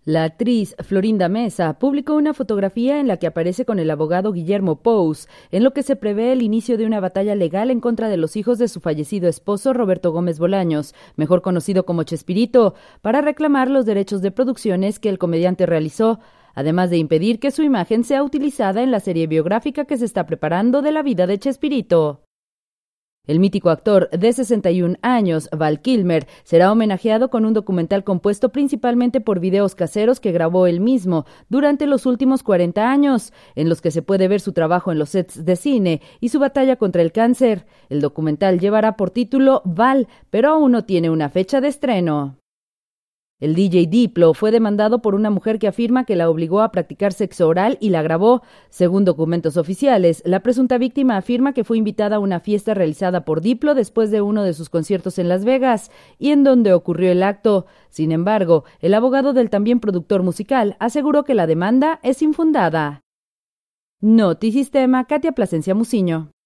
La actriz Florinda Mesa publicó una fotografía en la que aparece con el abogado Guillermo Pous, en lo que se prevé el inicio de una batalla legal en contra de los hijos de su fallecido esposo Roberto Gómez Bolaños, mejor conocido como Chespirito, para reclamar los derechos de producciones que el comediante realizó, además de impedir que su imagen sea utilizada en la serie biográfica que se está preparando de la vida de Chespirito. El mítico actor de 61 años, Val Kilmer, será homenajeado con un documental compuesto principalmente por videos caseros que grabó él mismo durante los últimos 40 años, en los que se puede ver su trabajo en los sets de cine y su batalla contra el cáncer. El documental llevará por título Val, pero aún no tiene una fecha de estreno. El DJ Diplo fue demandado por una mujer que afirma que la obligó a practicar sexo oral y la grabó. Según documentos oficiales, la presunta víctima afirma que fue invitada a una fiesta realizada por Diplo después de uno de sus conciertos en Las Vegas y en donde ocurrió el acto. Sin embargo, el abogado del también productor musical aseguró que la demanda es infundada. Notisistema, Katia Plasencia Muciño.